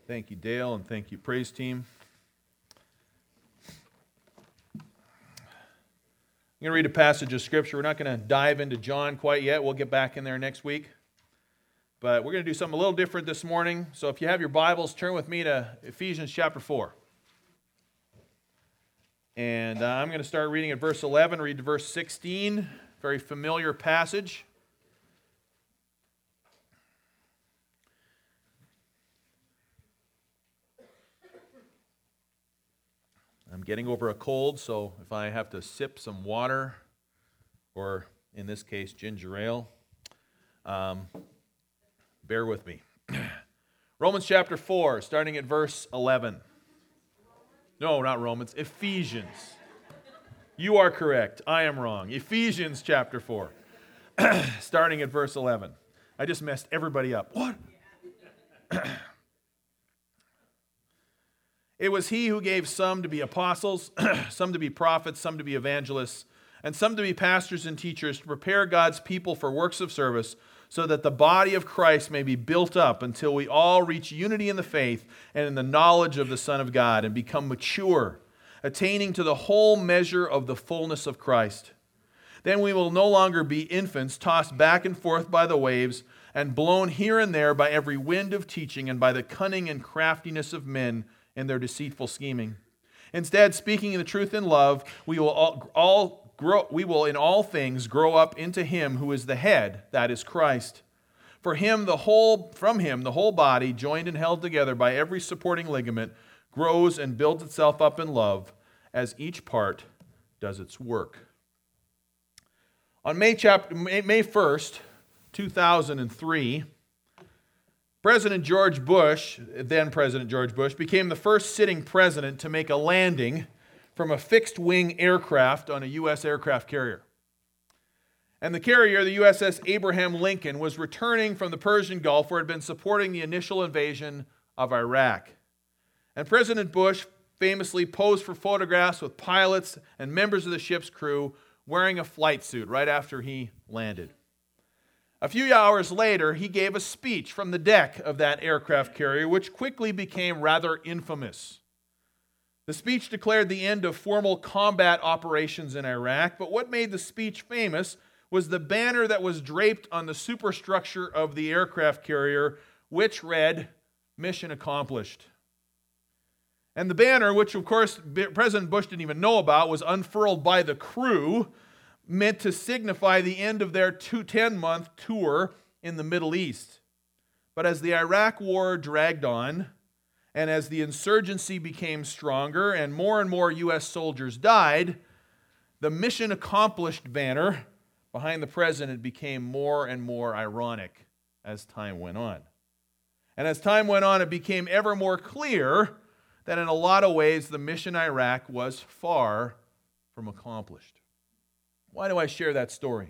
Thank you, Dale, and thank you, praise team. I'm going to read a passage of Scripture. We're not going to dive into John quite yet. We'll get back in there next week. But we're going to do something a little different this morning. So if you have your Bibles, turn with me to Ephesians chapter 4. And I'm going to start reading at verse 11, read to verse 16. Very familiar passage. I'm getting over a cold, so if I have to sip some water, or in this case, ginger ale, bear with me. Romans chapter 4, starting at verse 11. No, not Romans, Ephesians. You are correct. I am wrong. Ephesians chapter 4, starting at verse 11. I just messed everybody up. What? It was he who gave some to be apostles, some to be prophets, some to be evangelists, and some to be pastors and teachers to prepare God's people for works of service, so that the body of Christ may be built up until we all reach unity in the faith and in the knowledge of the Son of God and become mature, attaining to the whole measure of the fullness of Christ. Then we will no longer be infants tossed back and forth by the waves and blown here and there by every wind of teaching and by the cunning and craftiness of men in their deceitful scheming. Instead, speaking the truth in love, we will in all things grow up into him who is the head, that is Christ. From him the whole body, joined and held together by every supporting ligament, grows and builds itself up in love as each part does its work. On May 1st, 2003, President George Bush, then President George Bush, became the first sitting president to make a landing from a fixed-wing aircraft on a U.S. aircraft carrier. And the carrier, the USS Abraham Lincoln, was returning from the Persian Gulf where it had been supporting the initial invasion of Iraq. And President Bush famously posed for photographs with pilots and members of the ship's crew wearing a flight suit right after he landed. A few hours later, he gave a speech from the deck of that aircraft carrier, which quickly became rather infamous. The speech declared the end of formal combat operations in Iraq, but what made the speech famous was the banner that was draped on the superstructure of the aircraft carrier, which read, "Mission accomplished." And the banner, which of course President Bush didn't even know about, was unfurled by the crew, meant to signify the end of their 10-month tour in the Middle East. But as the Iraq War dragged on, and as the insurgency became stronger and more U.S. soldiers died, the mission accomplished banner behind the president became more and more ironic as time went on. And as time went on, it became ever more clear that in a lot of ways the mission Iraq was far from accomplished. Why do I share that story?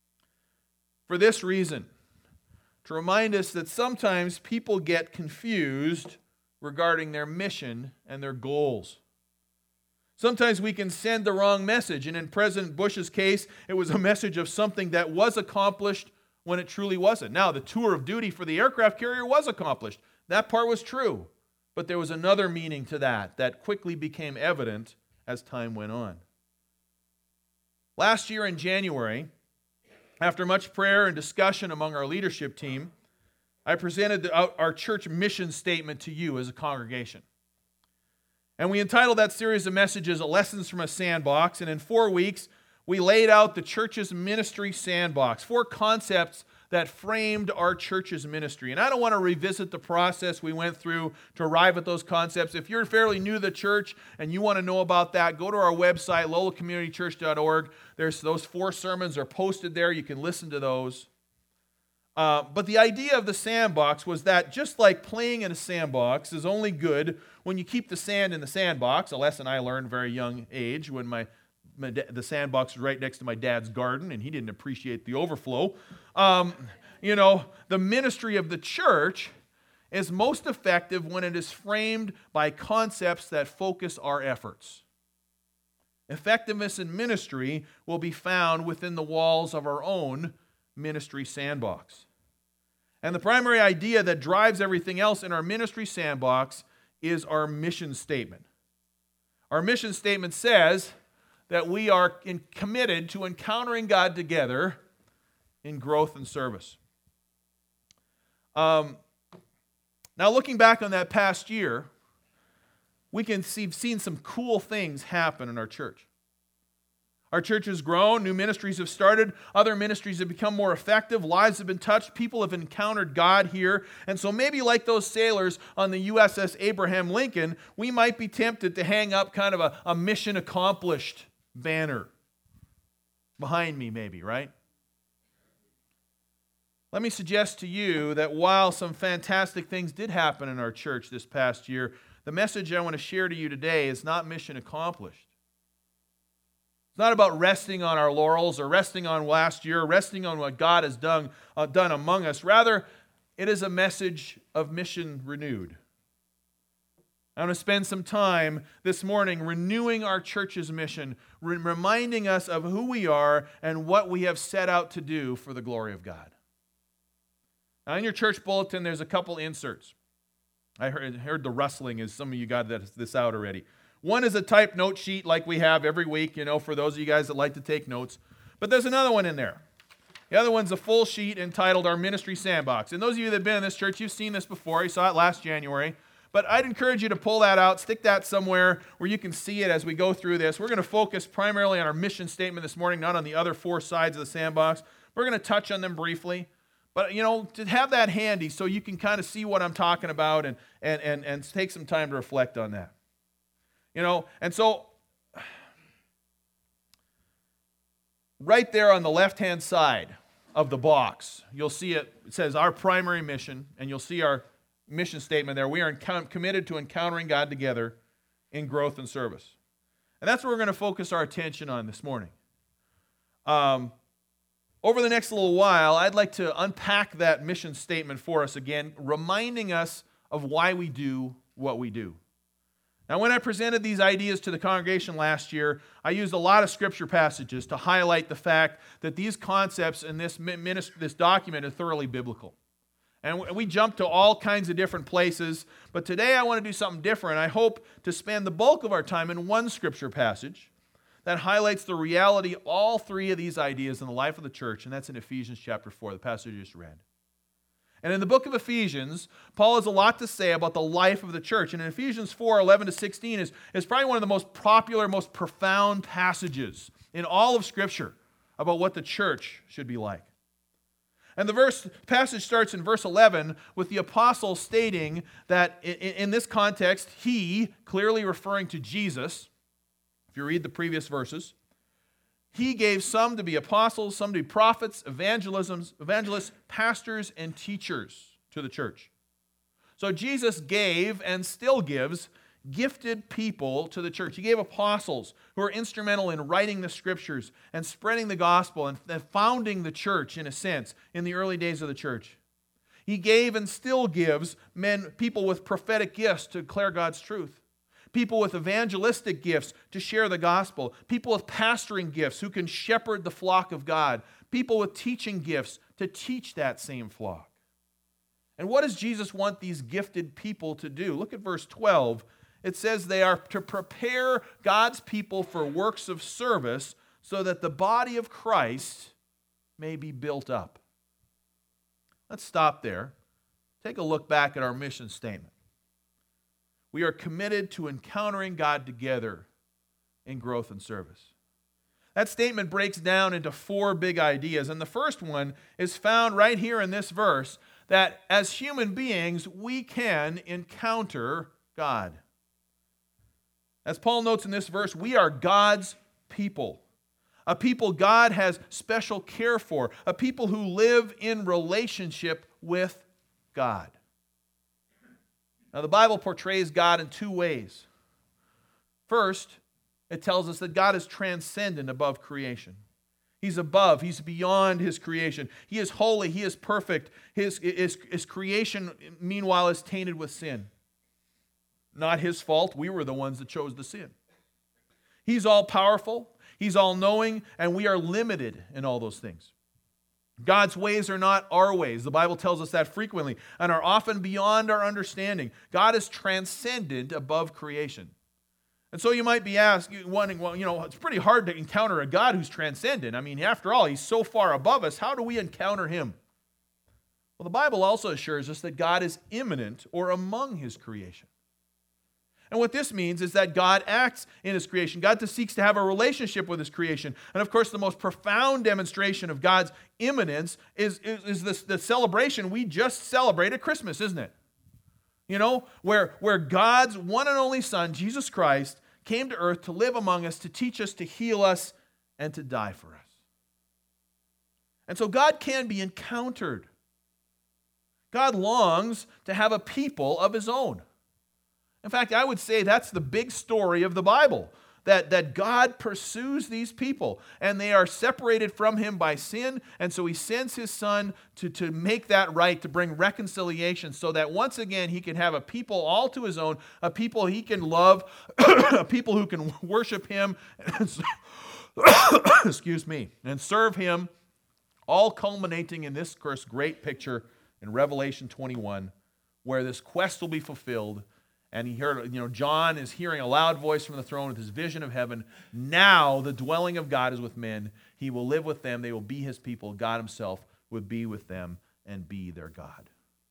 For this reason, to remind us that sometimes people get confused regarding their mission and their goals. Sometimes we can send the wrong message, and in President Bush's case, it was a message of something that was accomplished when it truly wasn't. Now, the tour of duty for the aircraft carrier was accomplished. That part was true, but there was another meaning to that quickly became evident as time went on. Last year in January, after much prayer and discussion among our leadership team, I presented our church mission statement to you as a congregation. And we entitled that series of messages Lessons from a Sandbox, and in 4 weeks, we laid out the church's ministry sandbox, 4 concepts that framed our church's ministry. And I don't want to revisit the process we went through to arrive at those concepts. If you're fairly new to the church and you want to know about that, go to our website, lolacommunitychurch.org. There's those 4 sermons are posted there. You can listen to those. But the idea of the sandbox was that just like playing in a sandbox is only good when you keep the sand in the sandbox, a lesson I learned at a very young age when the sandbox was right next to my dad's garden, and he didn't appreciate the overflow. The ministry of the church is most effective when it is framed by concepts that focus our efforts. Effectiveness in ministry will be found within the walls of our own ministry sandbox. And the primary idea that drives everything else in our ministry sandbox is our mission statement. Our mission statement says that we are committed to encountering God together in growth and service. Now, looking back on that past year, we can see seen some cool things happen in our church. Our church has grown, new ministries have started, other ministries have become more effective, lives have been touched, people have encountered God here. And so maybe like those sailors on the USS Abraham Lincoln, we might be tempted to hang up kind of a mission accomplished banner behind me maybe, right? Let me suggest to you that while some fantastic things did happen in our church this past year, the message I want to share to you today is not mission accomplished. It's not about resting on our laurels or resting on last year, or resting on what God has done among us. Rather, it is a message of mission renewed. I want to spend some time this morning renewing our church's mission, reminding us of who we are and what we have set out to do for the glory of God. Now, in your church bulletin, there's a couple inserts. I heard the rustling as some of you got this out already. One is a typed note sheet like we have every week, for those of you guys that like to take notes. But there's another one in there. The other one's a full sheet entitled Our Ministry Sandbox. And those of you that have been in this church, you've seen this before. You saw it last January. But I'd encourage you to pull that out, stick that somewhere where you can see it as we go through this. We're going to focus primarily on our mission statement this morning, not on the other four sides of the sandbox. We're going to touch on them briefly. But, to have that handy so you can kind of see what I'm talking about and take some time to reflect on that. And so right there on the left-hand side of the box, you'll see it says our primary mission, and you'll see our mission statement there. We are committed to encountering God together in growth and service. And that's what we're going to focus our attention on this morning. Over the next little while, I'd like to unpack that mission statement for us again, reminding us of why we do what we do. Now, when I presented these ideas to the congregation last year, I used a lot of scripture passages to highlight the fact that these concepts in this document are thoroughly biblical. And we jumped to all kinds of different places, but today I want to do something different. I hope to spend the bulk of our time in one scripture passage that highlights the reality of all three of these ideas in the life of the church, and that's in Ephesians chapter 4, the passage you just read. And in the book of Ephesians, Paul has a lot to say about the life of the church. And in Ephesians 4, 11 to 16 is probably one of the most popular, most profound passages in all of Scripture about what the church should be like. And the passage starts in verse 11 with the apostle stating that in this context, he, clearly referring to Jesus, if you read the previous verses, he gave some to be apostles, some to be prophets, evangelists, pastors, and teachers to the church. So Jesus gave and still gives gifted people to the church. He gave apostles who are instrumental in writing the scriptures and spreading the gospel and founding the church, in a sense, in the early days of the church. He gave and still gives people with prophetic gifts to declare God's truth. People with evangelistic gifts to share the gospel. People with pastoring gifts who can shepherd the flock of God. People with teaching gifts to teach that same flock. And what does Jesus want these gifted people to do? Look at verse 12. It says they are to prepare God's people for works of service so that the body of Christ may be built up. Let's stop there. Take a look back at our mission statement. We are committed to encountering God together in growth and service. That statement breaks down into four big ideas. And the first one is found right here in this verse, that as human beings, we can encounter God. As Paul notes in this verse, we are God's people. A people God has special care for. A people who live in relationship with God. Now, the Bible portrays God in two ways. First, it tells us that God is transcendent above creation. He's above. He's beyond his creation. He is holy. He is perfect. His creation, meanwhile, is tainted with sin. Not his fault. We were the ones that chose the sin. He's all-powerful. He's all-knowing, and we are limited in all those things. God's ways are not our ways. The Bible tells us that frequently and are often beyond our understanding. God is transcendent above creation. And so you might be wondering, well, it's pretty hard to encounter a God who's transcendent. I mean, after all, he's so far above us. How do we encounter him? Well, the Bible also assures us that God is immanent or among his creation. And what this means is that God acts in his creation. God seeks to have a relationship with his creation. And of course, the most profound demonstration of God's immanence is the celebration we just celebrated at Christmas, isn't it? Where God's one and only Son, Jesus Christ, came to earth to live among us, to teach us, to heal us, and to die for us. And so God can be encountered. God longs to have a people of his own. In fact, I would say that's the big story of the Bible, that God pursues these people, and they are separated from him by sin, and so he sends his Son to make that right, to bring reconciliation, so that once again he can have a people all to his own, a people he can love, a people who can worship him, and serve him, all culminating in this great picture in Revelation 21, where this quest will be fulfilled. And he heard, John is hearing a loud voice from the throne with his vision of heaven. Now the dwelling of God is with men. He will live with them. They will be his people. God himself would be with them and be their God.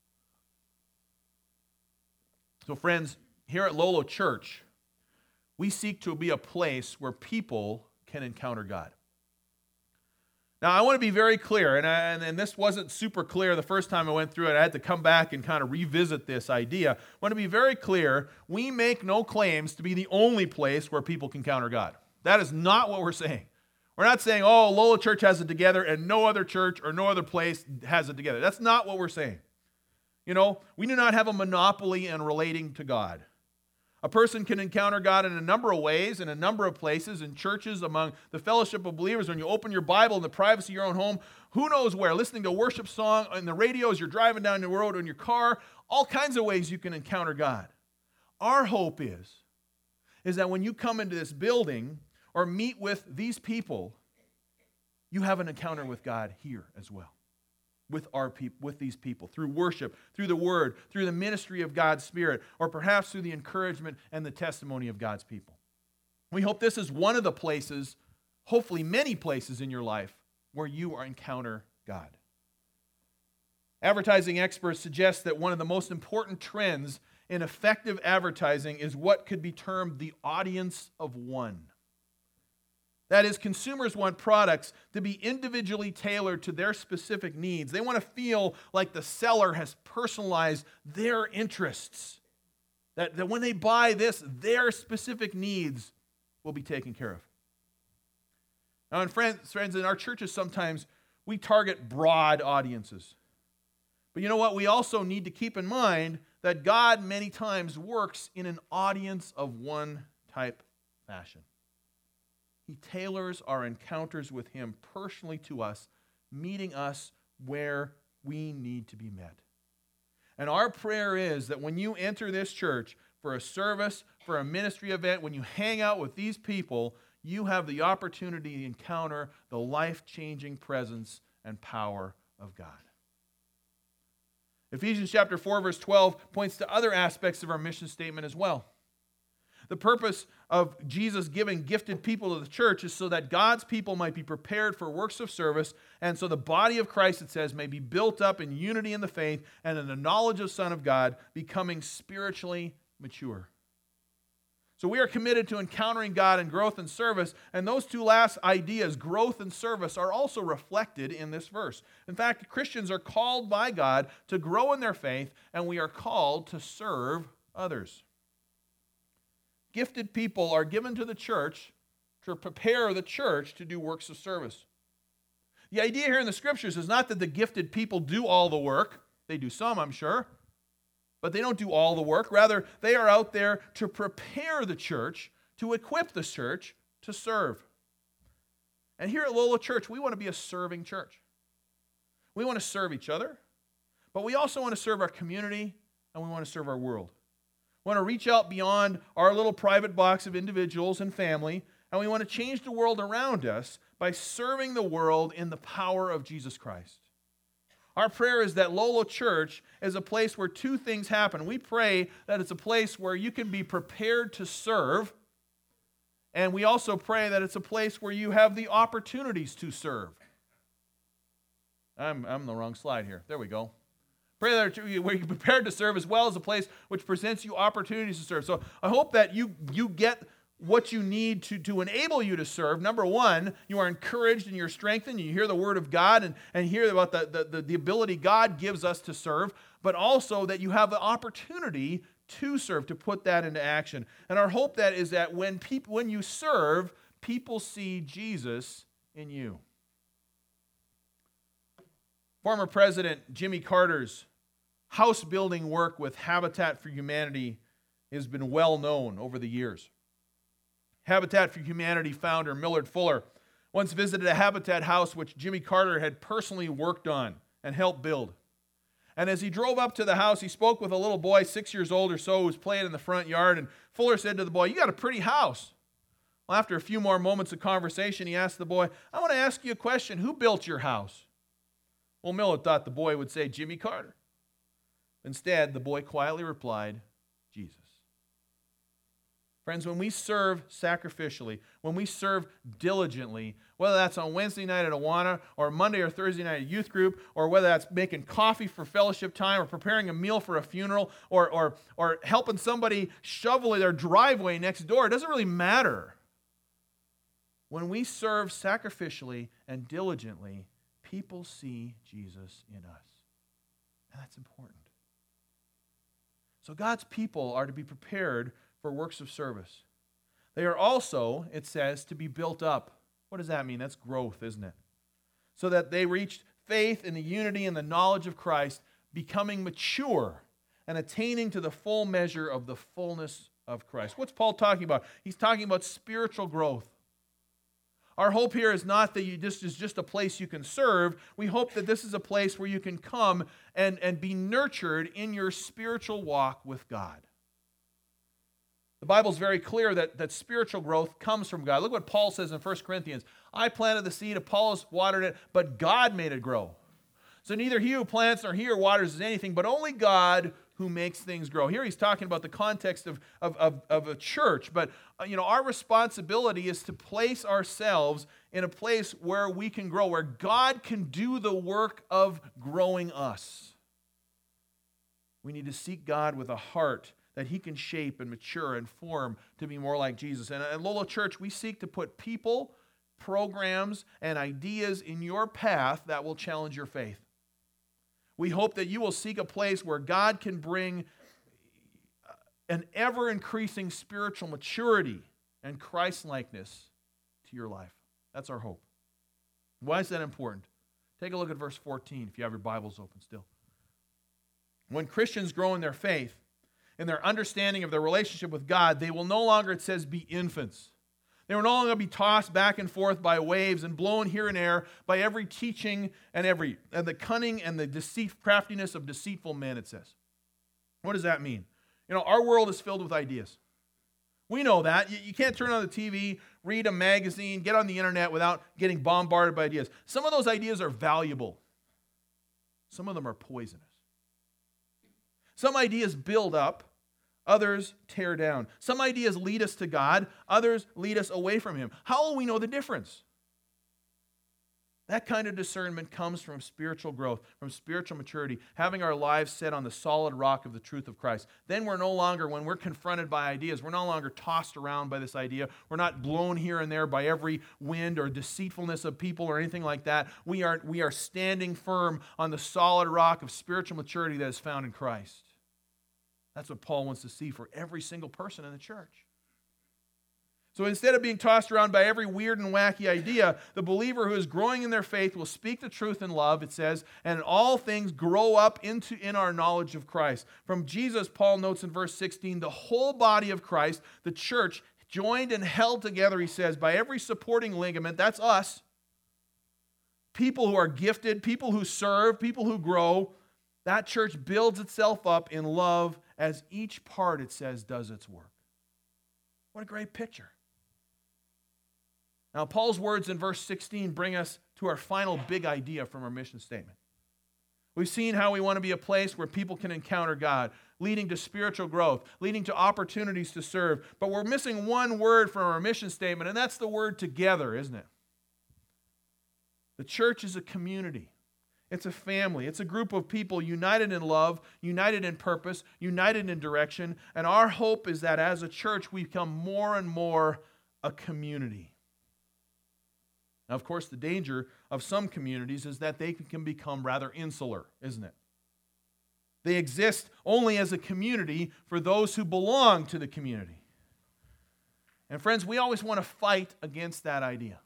So friends, here at Lolo Church, we seek to be a place where people can encounter God. Now, I want to be very clear, and this wasn't super clear the first time I went through it. I had to come back and kind of revisit this idea. I want to be very clear. We make no claims to be the only place where people can encounter God. That is not what we're saying. We're not saying, Lolo Church has it together and no other church or no other place has it together. That's not what we're saying. We do not have a monopoly in relating to God. A person can encounter God in a number of ways, in a number of places, in churches, among the fellowship of believers, when you open your Bible in the privacy of your own home, who knows where, listening to a worship song on the radio as you're driving down the road in your car, all kinds of ways you can encounter God. Our hope is that when you come into this building or meet with these people, you have an encounter with God here as well. With these people, through worship, through the word, through the ministry of God's Spirit, or perhaps through the encouragement and the testimony of God's people. We hope this is one of the places, hopefully many places in your life, where you encounter God. Advertising experts suggest that one of the most important trends in effective advertising is what could be termed the audience of one. That is, consumers want products to be individually tailored to their specific needs. They want to feel like the seller has personalized their interests. That when they buy this, their specific needs will be taken care of. Now, friends, in our churches sometimes we target broad audiences. But you know what? We also need to keep in mind that God many times works in an audience of one type fashion. He tailors our encounters with him personally to us, meeting us where we need to be met. And our prayer is that when you enter this church for a service, for a ministry event, when you hang out with these people, you have the opportunity to encounter the life-changing presence and power of God. Ephesians chapter 4, verse 12 points to other aspects of our mission statement as well. The purpose of Jesus giving gifted people to the church is so that God's people might be prepared for works of service, and so the body of Christ, it says, may be built up in unity in the faith and in the knowledge of the Son of God, becoming spiritually mature. So we are committed to encountering God in growth and service, and those two last ideas, growth and service, are also reflected in this verse. In fact, Christians are called by God to grow in their faith, and we are called to serve others. Gifted people are given to the church to prepare the church to do works of service. The idea here in the scriptures is not that the gifted people do all the work. They do some, I'm sure, but they don't do all the work. Rather, they are out there to prepare the church, to equip the church to serve. And here at Lolo Church, we want to be a serving church. We want to serve each other, but we also want to serve our community, and we want to serve our world. We want to reach out beyond our little private box of individuals and family, and we want to change the world around us by serving the world in the power of Jesus Christ. Our prayer is that Lolo Church is a place where two things happen. We pray that it's a place where you can be prepared to serve, and we also pray that it's a place where you have the opportunities to serve. I'm on the wrong slide here. There we go. Pray that where you're prepared to serve, as well as a place which presents you opportunities to serve. So I hope that you get what you need to enable you to serve. Number one, you are encouraged and you're strengthened. You hear the word of God and hear about the ability God gives us to serve, but also that you have the opportunity to serve, to put that into action. And our hope that is that when you serve, people see Jesus in you. Former President Jimmy Carter's house building work with Habitat for Humanity has been well known over the years. Habitat for Humanity founder Millard Fuller once visited a Habitat house which Jimmy Carter had personally worked on and helped build. And as he drove up to the house, he spoke with a little boy, 6 years old or so, who was playing in the front yard. And Fuller said to the boy, "You got a pretty house." Well, after a few more moments of conversation, he asked the boy, "I want to ask you a question. Who built your house?" Well, Millard thought the boy would say Jimmy Carter. Instead, the boy quietly replied, "Jesus." Friends, when we serve sacrificially, when we serve diligently, whether that's on Wednesday night at Awana or Monday or Thursday night at youth group, or whether that's making coffee for fellowship time or preparing a meal for a funeral or helping somebody shovel their driveway next door, it doesn't really matter. When we serve sacrificially and diligently, people see Jesus in us. And that's important. So God's people are to be prepared for works of service. They are also, it says, to be built up. What does that mean? That's growth, isn't it? So that they reached faith in the unity and the knowledge of Christ, becoming mature and attaining to the full measure of the fullness of Christ. What's Paul talking about? He's talking about spiritual growth. Our hope here is not that this is just a place you can serve. We hope that this is a place where you can come and be nurtured in your spiritual walk with God. The Bible's very clear that spiritual growth comes from God. Look what Paul says in 1 Corinthians. "I planted the seed, Apollos watered it, but God made it grow. So neither he who plants nor he who waters is anything, but only God who makes things grow." Here he's talking about the context of a church. But our responsibility is to place ourselves in a place where we can grow, where God can do the work of growing us. We need to seek God with a heart that he can shape and mature and form to be more like Jesus. And at Lolo Church, we seek to put people, programs, and ideas in your path that will challenge your faith. We hope that you will seek a place where God can bring an ever-increasing spiritual maturity and Christ-likeness to your life. That's our hope. Why is that important? Take a look at verse 14 if you have your Bibles open still. When Christians grow in their faith, in their understanding of their relationship with God, they will no longer, it says, be infants. They will no longer be tossed back and forth by waves and blown here and there by every teaching and the cunning and the craftiness of deceitful men, it says. What does that mean? Our world is filled with ideas. We know that. You can't turn on the TV, read a magazine, get on the internet without getting bombarded by ideas. Some of those ideas are valuable. Some of them are poisonous. Some ideas build up, others tear down. Some ideas lead us to God, others lead us away from him. How will we know the difference? That kind of discernment comes from spiritual growth, from spiritual maturity, having our lives set on the solid rock of the truth of Christ. Then we're no longer, when we're confronted by ideas, we're no longer tossed around by this idea. We're not blown here and there by every wind or deceitfulness of people or anything like that. We are standing firm on the solid rock of spiritual maturity that is found in Christ. That's what Paul wants to see for every single person in the church. So instead of being tossed around by every weird and wacky idea, the believer who is growing in their faith will speak the truth in love, it says, and in all things grow up in our knowledge of Christ. From Jesus, Paul notes in verse 16, the whole body of Christ, the church, joined and held together, he says, by every supporting ligament, that's us, people who are gifted, people who serve, people who grow, that church builds itself up in love as each part, it says, does its work. What a great picture. Now, Paul's words in verse 16 bring us to our final big idea from our mission statement. We've seen how we want to be a place where people can encounter God, leading to spiritual growth, leading to opportunities to serve. But we're missing one word from our mission statement, and that's the word together, isn't it? The church is a community. It's a family. It's a group of people united in love, united in purpose, united in direction. And our hope is that as a church, we become more and more a community. Now, of course, the danger of some communities is that they can become rather insular, isn't it? They exist only as a community for those who belong to the community. And friends, we always want to fight against that idea.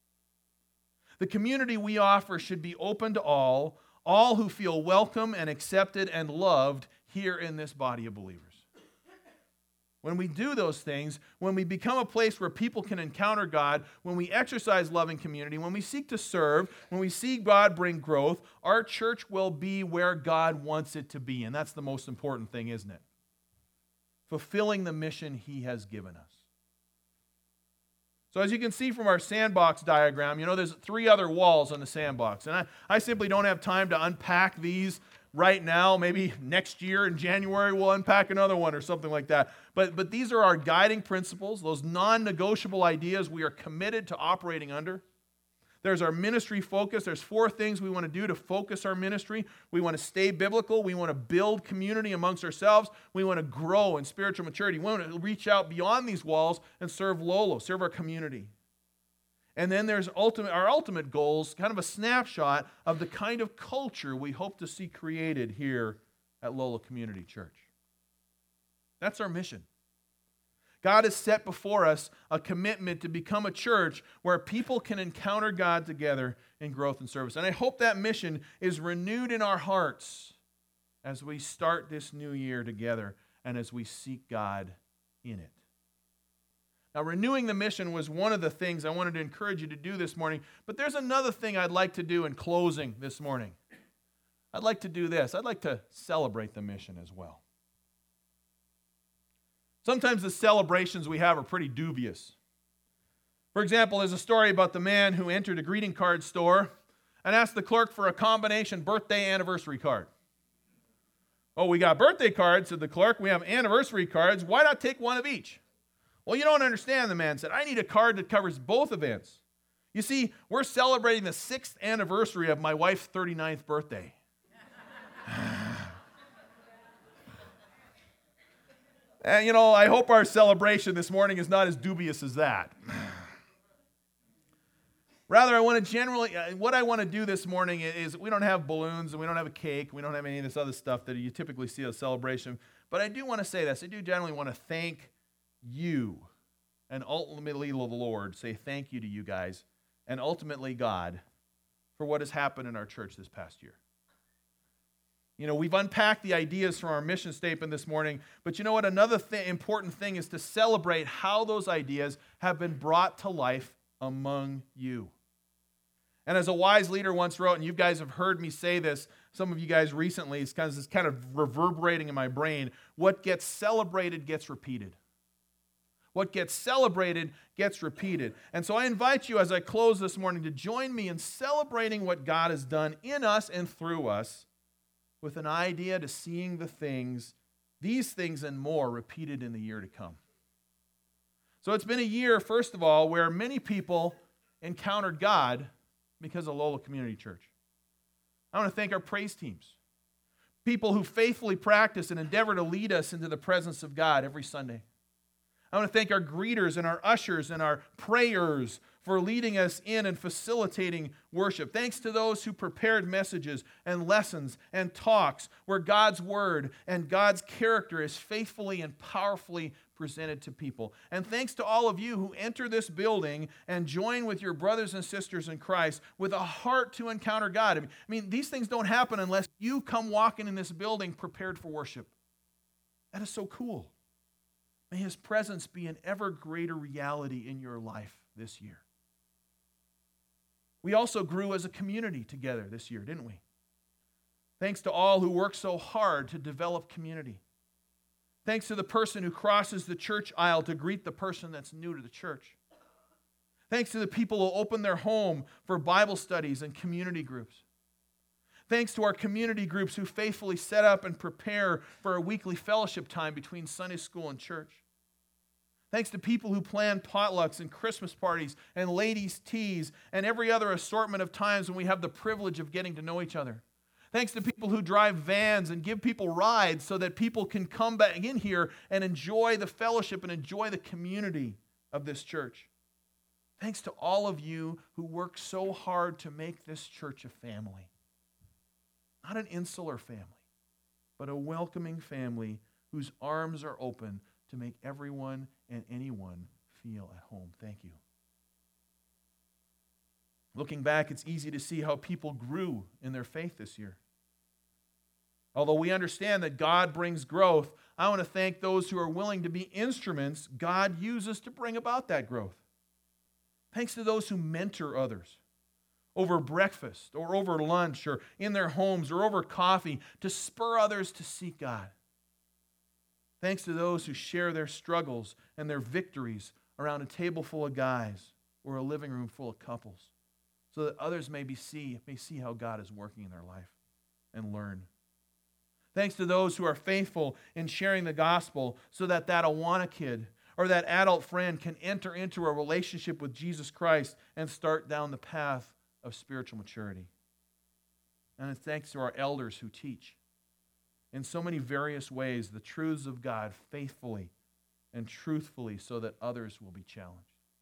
The community we offer should be open to all who feel welcome and accepted and loved here in this body of believers. When we do those things, when we become a place where people can encounter God, when we exercise love and community, when we seek to serve, when we see God bring growth, our church will be where God wants it to be. And that's the most important thing, isn't it? Fulfilling the mission He has given us. So as you can see from our sandbox diagram, there's 3 other walls on the sandbox. And I simply don't have time to unpack these right now. Maybe next year in January we'll unpack another one or something like that. But these are our guiding principles, those non-negotiable ideas we are committed to operating under. There's our ministry focus. There's 4 things we want to do to focus our ministry. We want to stay biblical. We want to build community amongst ourselves. We want to grow in spiritual maturity. We want to reach out beyond these walls and serve Lolo, serve our community. And then there's our ultimate goals, kind of a snapshot of the kind of culture we hope to see created here at Lolo Community Church. That's our mission. God has set before us a commitment to become a church where people can encounter God together in growth and service. And I hope that mission is renewed in our hearts as we start this new year together and as we seek God in it. Now, renewing the mission was one of the things I wanted to encourage you to do this morning, but there's another thing I'd like to do in closing this morning. I'd like to do this. I'd like to celebrate the mission as well. Sometimes the celebrations we have are pretty dubious. For example, there's a story about the man who entered a greeting card store and asked the clerk for a combination birthday anniversary card. Oh, we got birthday cards, said the clerk. We have anniversary cards. Why not take one of each? Well, you don't understand, the man said. I need a card that covers both events. You see, we're celebrating the 6th anniversary of my wife's 39th birthday. And, I hope our celebration this morning is not as dubious as that. Rather, what I want to do this morning is we don't have balloons and we don't have a cake. We don't have any of this other stuff that you typically see at a celebration. But I do want to say this. I do generally want to thank you and ultimately the Lord, say thank you to you guys, and ultimately God for what has happened in our church this past year. We've unpacked the ideas from our mission statement this morning, but you know what? Another important thing is to celebrate how those ideas have been brought to life among you. And as a wise leader once wrote, and you guys have heard me say this, some of you guys recently, it's kind of reverberating in my brain, what gets celebrated gets repeated. What gets celebrated gets repeated. And so I invite you as I close this morning to join me in celebrating what God has done in us and through us, with an idea to seeing these things and more repeated in the year to come. So it's been a year, first of all, where many people encountered God because of Lolo Community Church. I want to thank our praise teams, people who faithfully practice and endeavor to lead us into the presence of God every Sunday. I want to thank our greeters and our ushers and our prayers for leading us in and facilitating worship. Thanks to those who prepared messages and lessons and talks where God's word and God's character is faithfully and powerfully presented to people. And thanks to all of you who enter this building and join with your brothers and sisters in Christ with a heart to encounter God. I mean, these things don't happen unless you come walking in this building prepared for worship. That is so cool. May His presence be an ever greater reality in your life this year. We also grew as a community together this year, didn't we? Thanks to all who worked so hard to develop community. Thanks to the person who crosses the church aisle to greet the person that's new to the church. Thanks to the people who open their home for Bible studies and community groups. Thanks to our community groups who faithfully set up and prepare for a weekly fellowship time between Sunday school and church. Thanks to people who plan potlucks and Christmas parties and ladies' teas and every other assortment of times when we have the privilege of getting to know each other. Thanks to people who drive vans and give people rides so that people can come back in here and enjoy the fellowship and enjoy the community of this church. Thanks to all of you who work so hard to make this church a family. Not an insular family, but a welcoming family whose arms are open to make everyone and anyone feel at home. Thank you. Looking back, it's easy to see how people grew in their faith this year. Although we understand that God brings growth, I want to thank those who are willing to be instruments God uses to bring about that growth. Thanks to those who mentor others over breakfast or over lunch or in their homes or over coffee to spur others to seek God. Thanks to those who share their struggles and their victories around a table full of guys or a living room full of couples, so that others may see how God is working in their life and learn. Thanks to those who are faithful in sharing the gospel so that Awana kid or that adult friend can enter into a relationship with Jesus Christ and start down the path of spiritual maturity. And it's thanks to our elders who teach in so many various ways the truths of God faithfully and truthfully so that others will be challenged.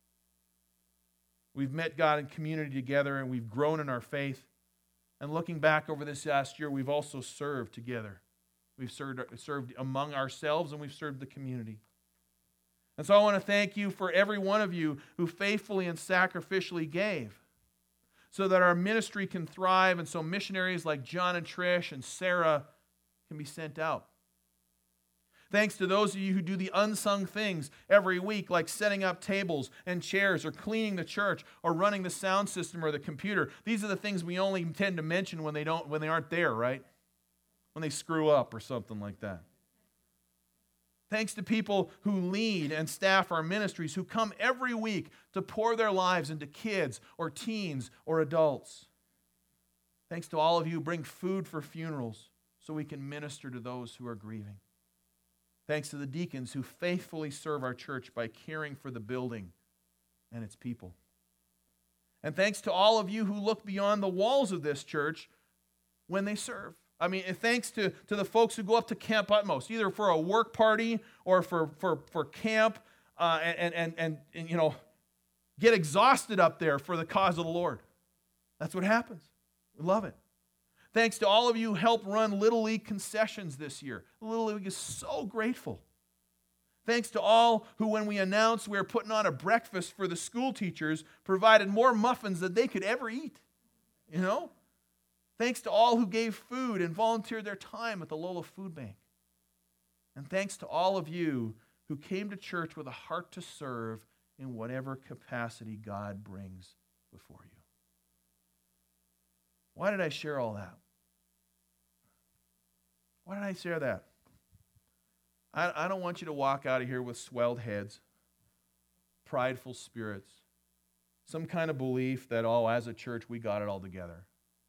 We've met God in community together and we've grown in our faith. And looking back over this last year, we've also served together. We've served among ourselves and we've served the community. And so I want to thank you for every one of you who faithfully and sacrificially gave so that our ministry can thrive and so missionaries like John and Trish and Sarah can be sent out. Thanks to those of you who do the unsung things every week, like setting up tables and chairs or cleaning the church or running the sound system or the computer. These are the things we only tend to mention when they aren't there, right? When they screw up or something like that. Thanks to people who lead and staff our ministries, who come every week to pour their lives into kids or teens or adults. Thanks to all of you who bring food for funerals so we can minister to those who are grieving. Thanks to the deacons who faithfully serve our church by caring for the building and its people. And thanks to all of you who look beyond the walls of this church when they serve. I mean, thanks to the folks who go up to Camp Utmost, either for a work party or for camp and you know, get exhausted up there for the cause of the Lord. That's what happens. We love it. Thanks to all of you who helped run Little League concessions this year. Little League is so grateful. Thanks to all who, when we announced we were putting on a breakfast for the school teachers, provided more muffins than they could ever eat. You know? Thanks to all who gave food and volunteered their time at the Lola Food Bank. And thanks to all of you who came to church with a heart to serve in whatever capacity God brings before you. Why did I share all that? Why did I share that? I don't want you to walk out of here with swelled heads, prideful spirits, some kind of belief that, as a church, we got it all together.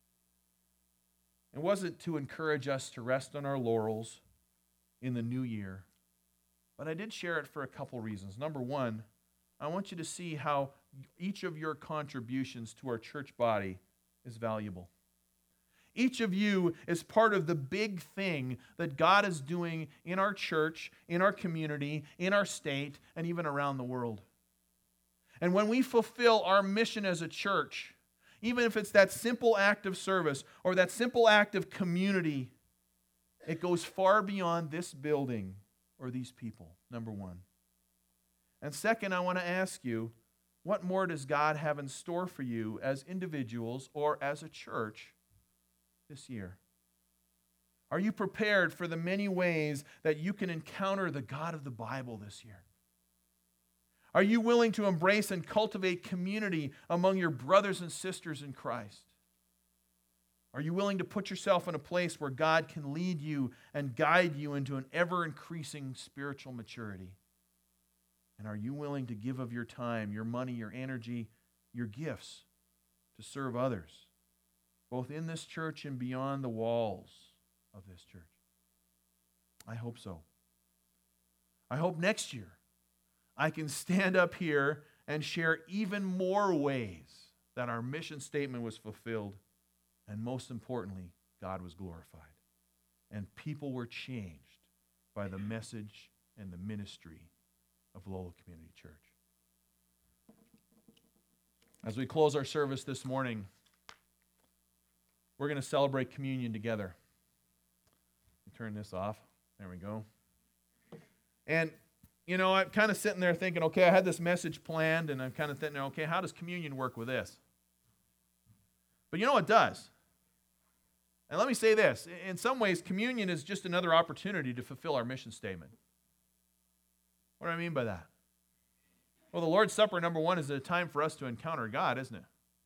It wasn't to encourage us to rest on our laurels in the new year, but I did share it for a couple reasons. Number one, I want you to see how each of your contributions to our church body is valuable. Each of you is part of the big thing that God is doing in our church, in our community, in our state, and even around the world. And when we fulfill our mission as a church, even if it's that simple act of service or that simple act of community, it goes far beyond this building or these people, number one. And second, I want to ask you, what more does God have in store for you as individuals or as a church this year? Are you prepared for the many ways that you can encounter the God of the Bible this year? Are you willing to embrace and cultivate community among your brothers and sisters in Christ? Are you willing to put yourself in a place where God can lead you and guide you into an ever-increasing spiritual maturity? And are you willing to give of your time, your money, your energy, your gifts to serve others, both in this church and beyond the walls of this church? I hope so. I hope next year I can stand up here and share even more ways that our mission statement was fulfilled, and most importantly, God was glorified, and people were changed by the message and the ministry of Lola Community Church. As we close our service this morning, we're going to celebrate communion together. Turn this off. There we go. And, you know, I'm kind of sitting there thinking, okay, I had this message planned, and I'm kind of thinking, okay, how does communion work with this? But you know it does. And let me say this. In some ways, communion is just another opportunity to fulfill our mission statement. What do I mean by that? Well, the Lord's Supper, number one, is a time for us to encounter God, isn't it?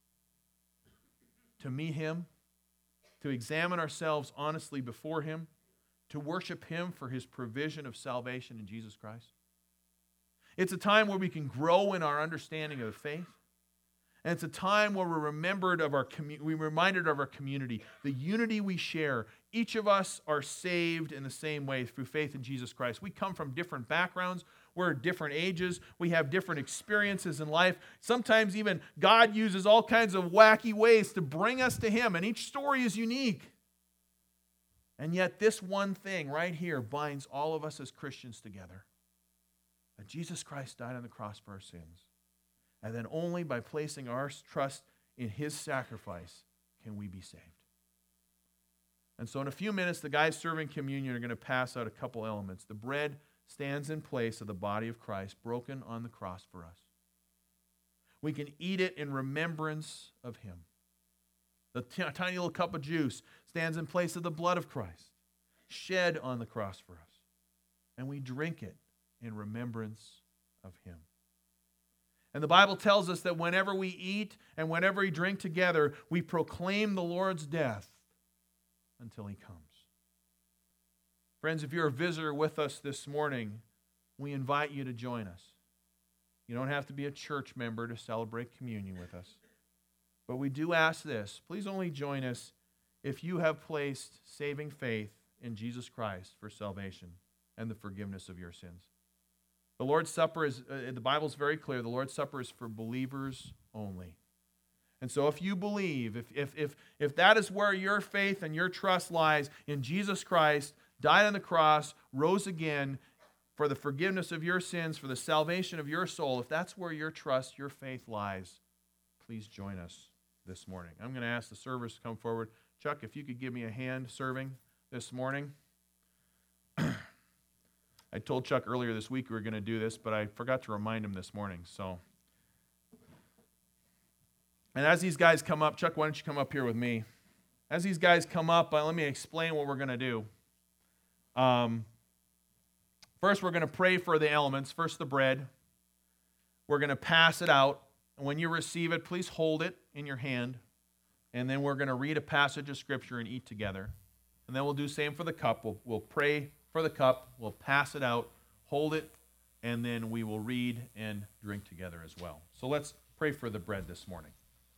To meet Him, to examine ourselves honestly before Him, to worship Him for His provision of salvation in Jesus Christ. It's a time where we can grow in our understanding of the faith. And it's a time where we're reminded of our community, the unity we share. Each of us are saved in the same way through faith in Jesus Christ. We come from different backgrounds. We're at different ages. We have different experiences in life. Sometimes even God uses all kinds of wacky ways to bring us to Him, and each story is unique. And yet this one thing right here binds all of us as Christians together. That Jesus Christ died on the cross for our sins. And then only by placing our trust in His sacrifice can we be saved. And so in a few minutes, the guys serving communion are going to pass out a couple elements. The bread stands in place of the body of Christ, broken on the cross for us. We can eat it in remembrance of Him. The tiny little cup of juice stands in place of the blood of Christ, shed on the cross for us. And we drink it in remembrance of Him. And the Bible tells us that whenever we eat and whenever we drink together, we proclaim the Lord's death until He comes. Friends, if you're a visitor with us this morning, we invite you to join us. You don't have to be a church member to celebrate communion with us. But we do ask this: please only join us if you have placed saving faith in Jesus Christ for salvation and the forgiveness of your sins. The Lord's Supper is, the Bible's very clear, the Lord's Supper is for believers only. And so if you believe, if that is where your faith and your trust lies in Jesus Christ, died on the cross, rose again for the forgiveness of your sins, for the salvation of your soul, if that's where your trust, your faith lies, please join us this morning. I'm going to ask the servers to come forward. Chuck, if you could give me a hand serving this morning. I told Chuck earlier this week we were going to do this, but I forgot to remind him this morning. And as these guys come up, Chuck, why don't you come up here with me? As these guys come up, let me explain what we're going to do. First, we're going to pray for the elements. First, the bread. We're going to pass it out. And when you receive it, please hold it in your hand. And then we're going to read a passage of Scripture and eat together. And then we'll do the same for the cup. We'll pray for the cup. We'll pass it out, hold it, and then we will read and drink together as well. So let's pray for the bread this morning.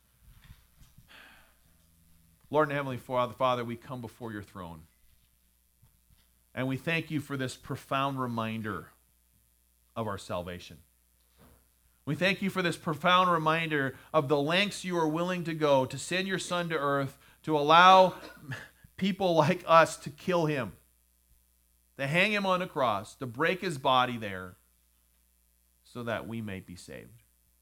Lord and Heavenly Father, we come before your throne. And we thank you for this profound reminder of our salvation. We thank you for this profound reminder of the lengths you are willing to go to send your Son to earth, to allow people like us to kill Him, to hang Him on a cross, to break His body there so that we may be saved.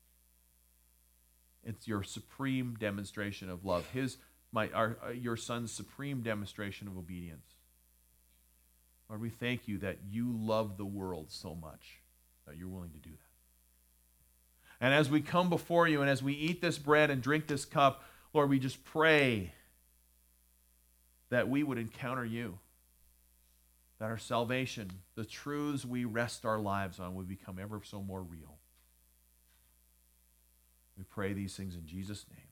It's your supreme demonstration of love, your Son's supreme demonstration of obedience. Lord, we thank you that you love the world so much that you're willing to do that. And as we come before you and as we eat this bread and drink this cup, Lord, we just pray that we would encounter you, that our salvation, the truths we rest our lives on, would become ever so more real. We pray these things in Jesus' name.